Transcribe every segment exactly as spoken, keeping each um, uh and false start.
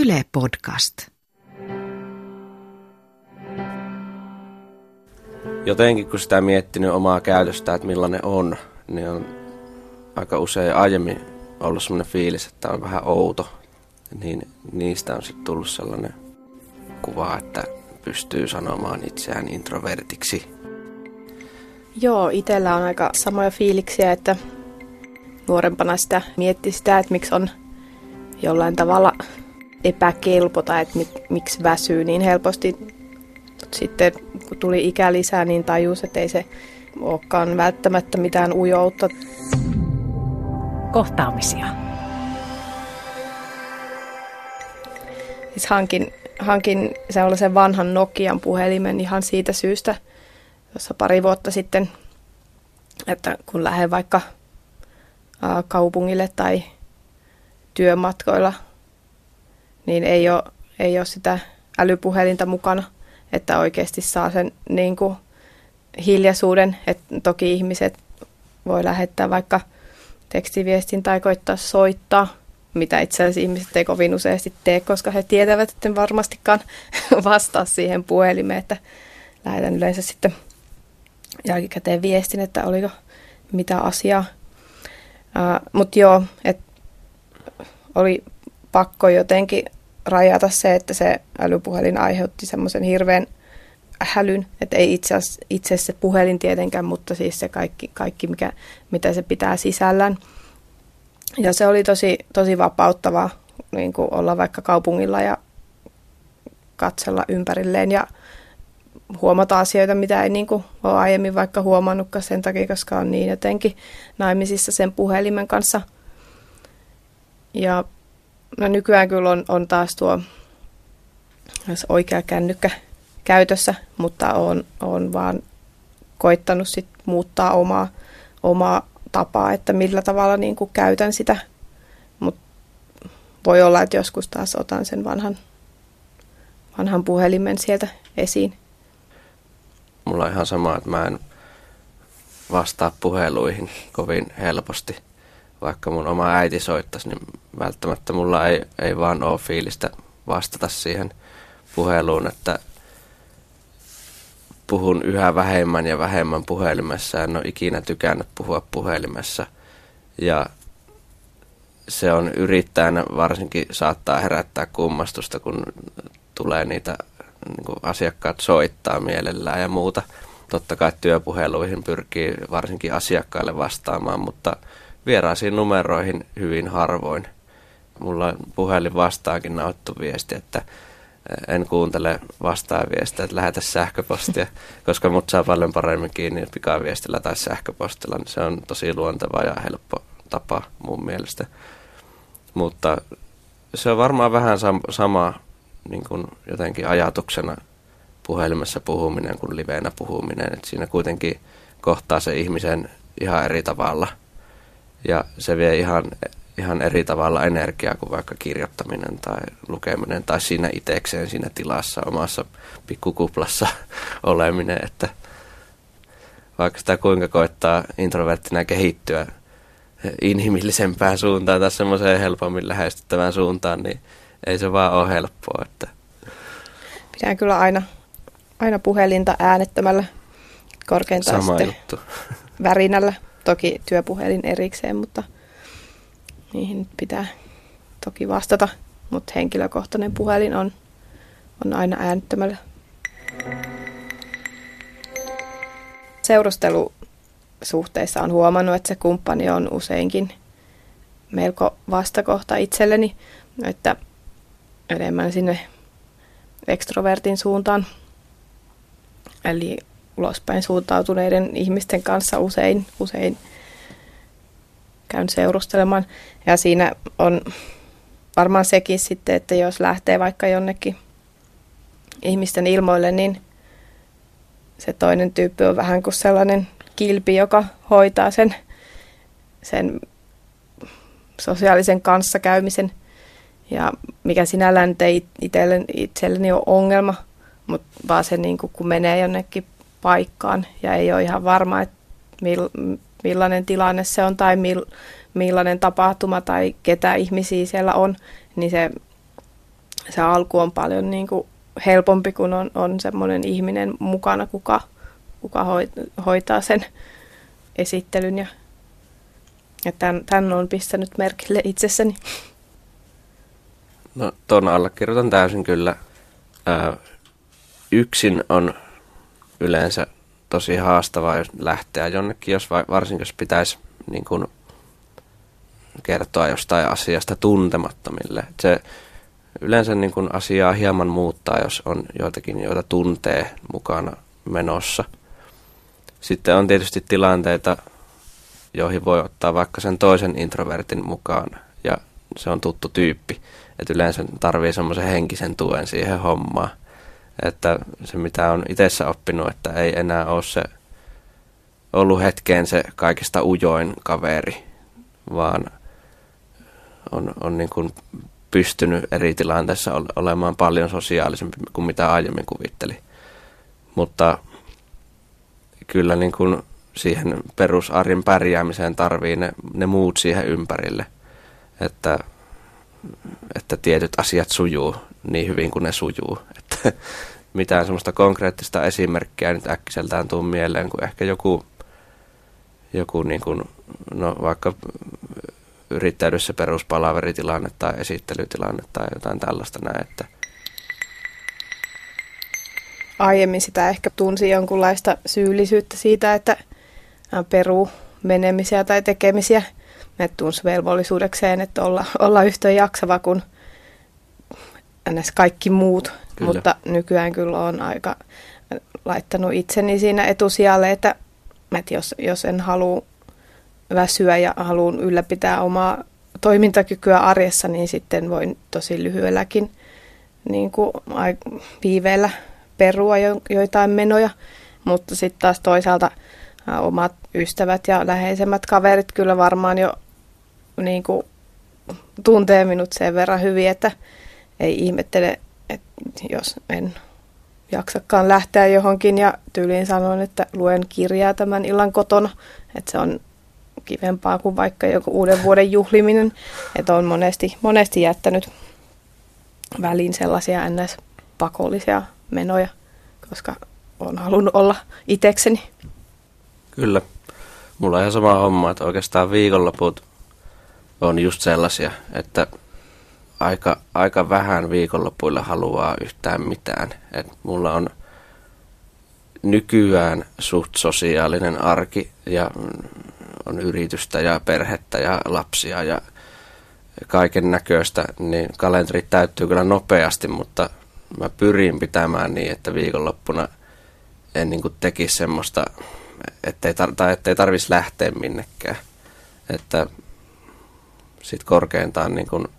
Yle Podcast. Jotenkin kun sitä miettinyt omaa käytöstä, että millainen on, niin on aika usein aiemmin ollut sellainen fiilis, että on vähän outo. Niin niistä on sitten tullut sellainen kuva, että pystyy sanomaan itseään introvertiksi. Joo, itsellä on aika samoja fiiliksiä, että nuorempana sitä mietti sitä, että miksi on jollain tavalla epäkelpo tai että mik, miksi väsyy niin helposti. Sitten kun tuli ikä lisää, niin tajusi, että ei se olekaan välttämättä mitään ujoutta. Kohtaamisia. Siis hankin, hankin sellaisen vanhan Nokian puhelimen ihan siitä syystä, jossa pari vuotta sitten, että kun lähden vaikka kaupungille tai työmatkoilla, niin ei ole, ei ole sitä älypuhelinta mukana, että oikeasti saa sen niin kuin hiljaisuuden. Että toki ihmiset voi lähettää vaikka tekstiviestin tai koittaa soittaa, mitä itse asiassa ihmiset ei kovin useasti tee, koska he tietävät, että en varmastikaan vastaa siihen puhelimeen, että lähetän yleensä sitten jälkikäteen viestin, että oliko mitä asiaa. Uh, Mutta joo, että oli pakko jotenkin rajata se, että se älypuhelin aiheutti semmoisen hirveän hälyn, että ei itse asiassa itse se puhelin tietenkään, mutta siis se kaikki, kaikki mikä, mitä se pitää sisällään. Ja se oli tosi, tosi vapauttavaa niin kuin olla vaikka kaupungilla ja katsella ympärilleen ja huomata asioita, mitä ei niin kuin ole aiemmin vaikka huomannutkaan sen takia, koska on niin jotenkin naimisissa sen puhelimen kanssa. Ja no nykyään kyllä on, on taas tuo oikea kännykkä käytössä, mutta olen, olen vaan koittanut sit muuttaa omaa, omaa tapaa, että millä tavalla niin kuin käytän sitä. Mutta voi olla, että joskus taas otan sen vanhan, vanhan puhelimen sieltä esiin. Mulla on ihan sama, että mä en vastaa puheluihin kovin helposti. Vaikka mun oma äiti soittaisi, niin välttämättä mulla ei, ei vaan ole fiilistä vastata siihen puheluun, että puhun yhä vähemmän ja vähemmän puhelimessa. En ole ikinä tykännyt puhua puhelimessa. Ja se on yrittäjänä varsinkin saattaa herättää kummastusta, kun tulee niitä niin kuin asiakkaat soittaa mielellään ja muuta. Totta kai työpuheluihin pyrkii varsinkin asiakkaille vastaamaan, mutta vieraisiin numeroihin hyvin harvoin. Mulla puhelin vastaakin nauttu viesti, että en kuuntele vastaaviestiä, että lähetä sähköpostia, koska mut saa paljon paremmin kiinni pikaviestillä tai sähköpostilla. Niin se on tosi luonteva ja helppo tapa mun mielestä. Mutta se on varmaan vähän sam- sama niin kuin jotenkin ajatuksena puhelimessa puhuminen kuin liveenä puhuminen. Et siinä kuitenkin kohtaa se ihmisen ihan eri tavalla. Ja se vie ihan, ihan eri tavalla energiaa kuin vaikka kirjoittaminen tai lukeminen tai siinä itsekseen siinä tilassa omassa pikkukuplassa oleminen. Että vaikka sitä kuinka koittaa introverttina kehittyä inhimillisempään suuntaan tai semmoiseen helpommin lähestyttävään suuntaan, niin ei se vaan ole helppoa. Että. Pidän kyllä aina, aina puhelinta äänettömällä, korkeintaan sama sitten juttu. Värinällä. Toki työpuhelin erikseen, mutta niihin pitää toki vastata. Mutta henkilökohtainen puhelin on, on aina äänettömällä. Seurustelusuhteissa on huomannut, että se kumppani on useinkin melko vastakohta itselleni, että enemmän sinne ekstrovertin suuntaan, eli ulospäin suuntautuneiden ihmisten kanssa usein, usein käyn seurustelemaan. Ja siinä on varmaan sekin sitten, että jos lähtee vaikka jonnekin ihmisten ilmoille, niin se toinen tyyppi on vähän kuin sellainen kilpi, joka hoitaa sen, sen sosiaalisen kanssakäymisen. Ja mikä sinällään nyt ei itselleni, itselleni ole ongelma, mutta vaan se niin kuin, kun menee jonnekin paikkaan ja ei ole ihan varma, että millainen tilanne se on tai millainen tapahtuma tai ketä ihmisiä siellä on, niin se se alku on paljon niin kuin helpompi, kun on, on semmoinen ihminen mukana, kuka, kuka hoitaa sen esittelyn. Ja, ja tämän, tämän on pistänyt merkille itsessäni. No ton allekirjoitan täysin kyllä. Ää, yksin on yleensä tosi haastavaa, jos lähteä jonnekin, jos va- varsinkin jos pitäisi niin kun kertoa jostain asiasta tuntemattomille. Se yleensä niin kun asiaa hieman muuttaa, jos on joitakin, joita tuntee mukana menossa. Sitten on tietysti tilanteita, joihin voi ottaa vaikka sen toisen introvertin mukaan, ja se on tuttu tyyppi. Että yleensä tarvii semmoisen henkisen tuen siihen hommaan. Että se mitä on itsessä oppinut, että ei enää ole se ollut hetkeen se kaikista ujoin kaveri, vaan on, on niin kuin pystynyt eri tilanteissa olemaan paljon sosiaalisempi kuin mitä aiemmin kuvitteli. Mutta kyllä niin kuin siihen perusarjen pärjäämiseen tarvii ne, ne muut siihen ympärille, että, että tietyt asiat sujuu niin hyvin kuin ne sujuu. Että mitään semmoista konkreettista esimerkkiä nyt äkkiseltään tuu mieleen, kuin ehkä joku, joku niin kuin, no vaikka yrittäjyydessä peruspalaveritilanne tai esittelytilanne tai jotain tällaista näin, että aiemmin sitä ehkä tunsi jonkunlaista syyllisyyttä siitä, että peruu menemisiä tai tekemisiä. Että tunsi velvollisuudekseen, että olla, olla yhtä jaksava kuin ns. Kaikki muut. Kyllä. Mutta nykyään kyllä on aika laittanut itseni siinä etusijalle, että, että jos, jos en halua väsyä ja haluan ylläpitää omaa toimintakykyä arjessa, niin sitten voin tosi lyhyelläkin niin kuin viiveellä perua jo, joitain menoja. Mutta sitten taas toisaalta ä, omat ystävät ja läheisemmät kaverit kyllä varmaan jo niin kuin, tuntee minut sen verran hyvin, että ei ihmettele, että jos en jaksakaan lähteä johonkin ja tyyliin sanon, että luen kirjaa tämän illan kotona, että se on kivempaa kuin vaikka joku uuden vuoden juhliminen, että on monesti, monesti jättänyt väliin sellaisia ns. Pakollisia menoja, koska olen halunnut olla itsekseni. Kyllä. Mulla on ihan sama homma, että oikeastaan viikonloput on just sellaisia, että aika, aika vähän viikonlopuilla haluaa yhtään mitään. Et mulla on nykyään suht sosiaalinen arki ja on yritystä ja perhettä ja lapsia ja kaiken näköistä, niin kalenteri täyttyy kyllä nopeasti, mutta mä pyrin pitämään niin, että viikonloppuna en niin kuin tekisi semmoista, ettei, tar- tai ettei tarvitsisi lähteä minnekään. Että sit korkeintaan niin kuin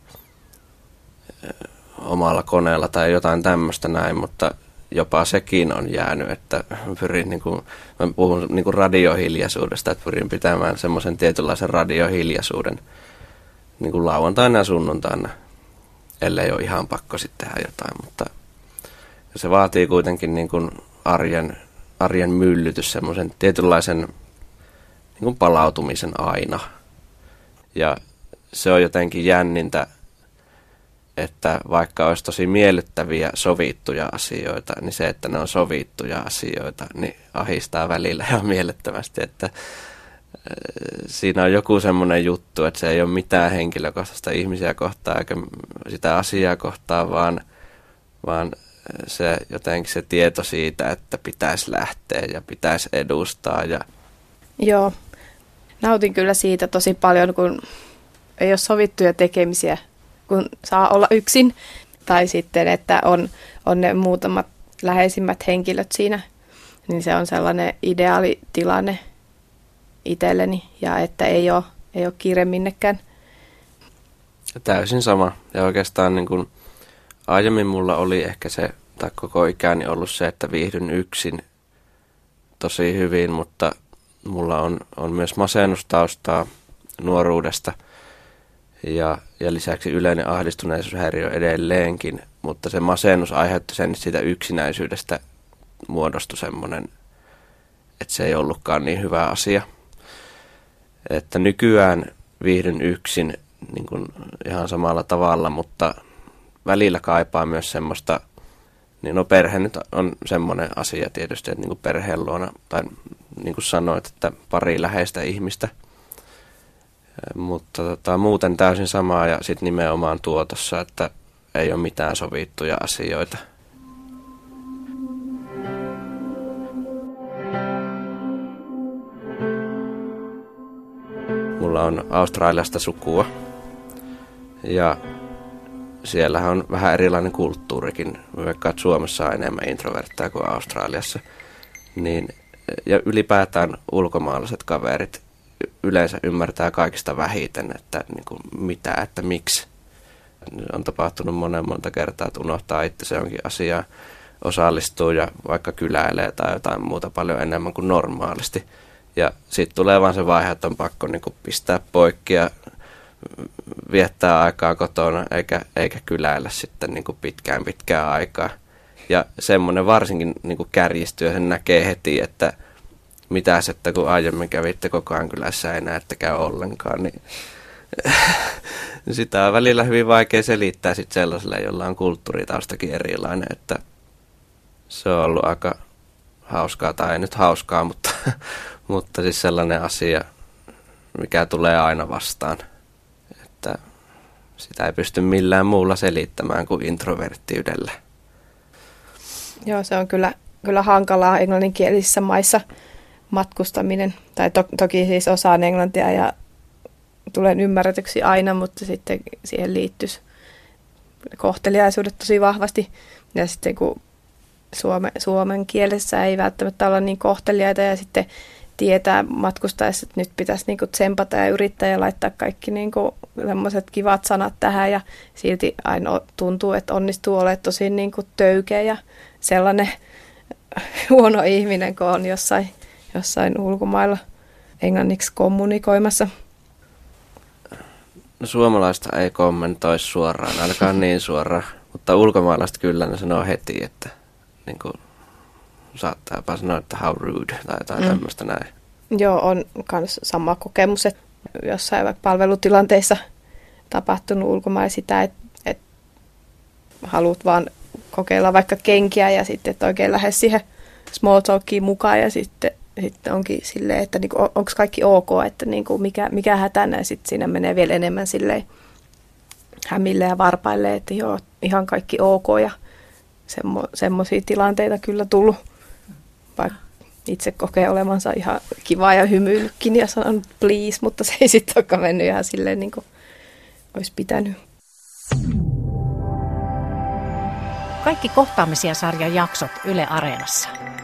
omalla koneella tai jotain tämmöistä näin, mutta jopa sekin on jäänyt, että pyrin, niin kuin, mä puhun niin kuin radiohiljaisuudesta, että pyrin pitämään semmoisen tietynlaisen radiohiljaisuuden niin kuin lauantaina ja sunnuntaina, ellei ole ihan pakko sitten tehdä jotain, mutta se vaatii kuitenkin niin kuin arjen, arjen myllytys, semmoisen tietynlaisen niin kuin palautumisen aina. Ja se on jotenkin jännintä, että vaikka olisi tosi miellyttäviä sovittuja asioita, niin se, että ne on sovittuja asioita, niin ahistaa välillä ihan mielettömästi, että siinä on joku semmoinen juttu, että se ei ole mitään henkilökohtaista ihmisiä kohtaan eikä sitä asiaa kohtaan, vaan, vaan se jotenkin se tieto siitä, että pitäisi lähteä ja pitäisi edustaa. Ja joo, nautin kyllä siitä tosi paljon, kun ei ole sovittuja tekemisiä, kun saa olla yksin. Tai sitten, että on, on ne muutamat läheisimmät henkilöt siinä, niin se on sellainen ideaalitilanne itselleni ja että ei ole, ei ole kiire minnekään. Täysin sama. Ja oikeastaan niin kuin aiemmin mulla oli ehkä se, tai koko ikäni ollut se, että viihdyn yksin tosi hyvin, mutta mulla on, on myös masennustaustaa nuoruudesta ja, ja lisäksi yleinen ahdistuneisuushäiriö edelleenkin, mutta se masennus aiheutti sen, että siitä yksinäisyydestä muodostui semmoinen, että se ei ollutkaan niin hyvä asia. Että nykyään viihdyn yksin niin kuin ihan samalla tavalla, mutta välillä kaipaa myös semmoista, niin no perhe nyt on semmoinen asia tietysti, että niin kuin perheen luona, tai niin kuin sanoit, että pari läheistä ihmistä, mutta tota, muuten täysin samaa ja sitten nimenomaan tuotossa, että ei ole mitään sovittuja asioita. Mulla on Australiasta sukua ja siellähän on vähän erilainen kulttuurikin, vaikka Suomessa on enemmän introvertteja kuin Australiassa. Niin, ja ylipäätään ulkomaalaiset kaverit yleensä ymmärtää kaikista vähiten, että niin kuin mitä, että miksi. On tapahtunut monen monta kertaa, että unohtaa itse se onkin asiaa, osallistuu ja vaikka kyläilee tai jotain muuta paljon enemmän kuin normaalisti. Ja sitten tulee vaan se vaihe, että on pakko niin kuin pistää poikki ja viettää aikaa kotona eikä, eikä kyläillä sitten niin kuin pitkään pitkään aikaa. Ja semmoinen varsinkin niin kuin kärjistyy ja sen näkee heti, että mitäs, että kun aiemmin kävitte koko ajan kylässä ei näettekään ollenkaan, niin sitä on välillä hyvin vaikea selittää sitten sellaiselle, jolla on kulttuuritaustakin erilainen, että se on ollut aika hauskaa, tai ei nyt hauskaa, mutta, mutta siis sellainen asia, mikä tulee aina vastaan, että sitä ei pysty millään muulla selittämään kuin introverttiydellä. Joo, se on kyllä, kyllä hankalaa englanninkielisissä maissa matkustaminen, tai to, toki siis osaan englantia ja tulen ymmärretyksi aina, mutta sitten siihen liittyisi kohteliaisuudet tosi vahvasti. Ja sitten kun suome, suomen kielessä ei välttämättä olla niin kohteliaita ja sitten tietää matkustaessa, että nyt pitäisi niinku tsempata ja yrittää ja laittaa kaikki niinku semmoiset kivat sanat tähän ja silti aina tuntuu, että onnistuu olemaan tosi niinku töykeä ja sellainen huono ihminen, kun on jossain, jossain ulkomailla englanniksi kommunikoimassa. No, suomalaista ei kommentoi suoraan, ainakaan niin suoraan, mutta ulkomaalaista kyllä ne sanoo heti, että niin kuin, saattaa jopa sanoa, että how rude tai jotain mm. tämmöistä näin. Joo, on myös sama kokemus, että jossain vaikka palvelutilanteissa tapahtunut ulkomailla sitä, että, että haluat vaan kokeilla vaikka kenkiä ja sitten et oikein lähde siihen small talkiin mukaan ja sitten, sitten onkin silleen, että niinku, onko kaikki ok, että niinku, mikä, mikä hätänä ja sitten siinä menee vielä enemmän silleen hämille ja varpaille, että joo, ihan kaikki ok ja semmo, semmoisia tilanteita kyllä tullut, vaikka itse kokee olevansa ihan kiva ja hymyillytkin ja sanonut please, mutta se ei sitten olekaan mennyt ihan silleen niin kuin olisi pitänyt. Kaikki Kohtaamisia -sarjan jaksot Yle Areenassa.